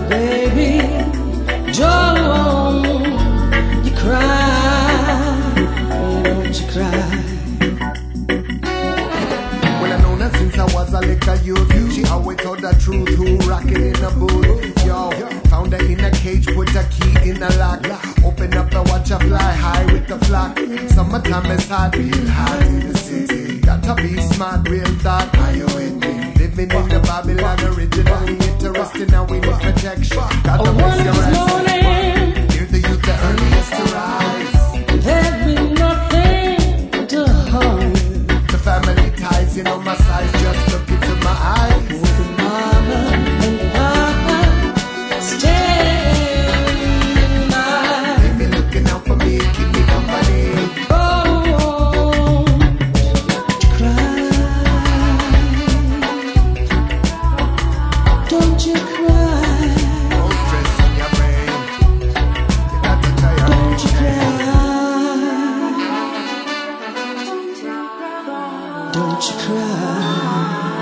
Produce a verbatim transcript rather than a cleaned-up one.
baby, don't you cry, don't you cry. Well, I know that since I was a little youth, she always told the truth, who rockin' in a booth. Yo, found her in a cage, put a key in a lock. Open up and watch her fly high with the flock. Summertime is hot, real hot in the city. Gotta be smart, real thought, are you with me? Living in the Babylon, originally interesting, now we need protection. Gotta miss your rest. Hear the youth, the earliest to rise. There'd be nothing to harm you. The family ties, you know my size, just look into my eyes. With mama and papa standing by. They be looking out for me, keep me company. Oh, don't you cry. Don't you cry. No stress on your brain. You got to try your Don't you brain. cry. Don't you cry.